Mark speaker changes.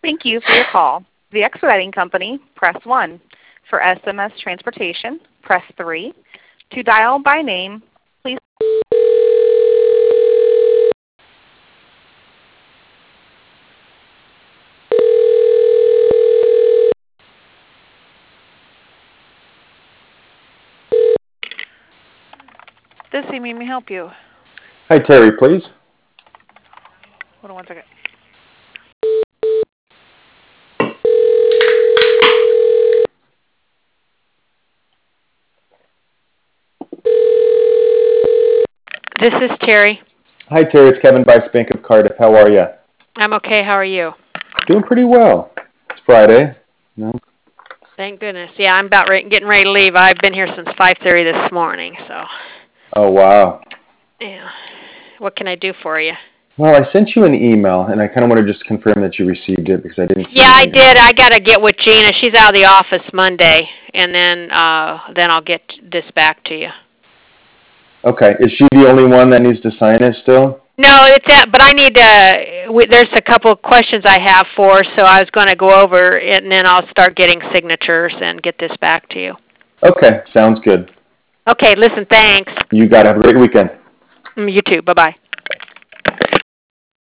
Speaker 1: Thank you for your call. The Expediting Company, press 1. For SMS transportation, press 3. To dial by name, please. This Amy may help you.
Speaker 2: Hi, Terry, please.
Speaker 1: Hold on one second. This is Terry.
Speaker 2: Hi, Terry. It's Kevin Bice, Bank of Cardiff. How are you?
Speaker 1: I'm okay. How are you?
Speaker 2: Doing pretty well. It's Friday. No.
Speaker 1: Thank goodness. Yeah, I'm about getting ready to leave. I've been here since 5:30 this morning, so.
Speaker 2: Oh, wow.
Speaker 1: Yeah. What can I do for you?
Speaker 2: Well, I sent you an email, and I kind of want to just confirm that you received it because I didn't see
Speaker 1: Yeah, I
Speaker 2: anything.
Speaker 1: did. I got to get with Gina. She's out of the office Monday, and then I'll get this back to you.
Speaker 2: Okay. Is she the only one that needs to sign it still?
Speaker 1: No, it's that, but I need to, there's a couple of questions I have for, so I was going to go over it, and then I'll start getting signatures and get this back to you.
Speaker 2: Okay. Sounds good.
Speaker 1: Okay, listen, thanks.
Speaker 2: You got to have a great weekend.
Speaker 1: You too. Bye-bye.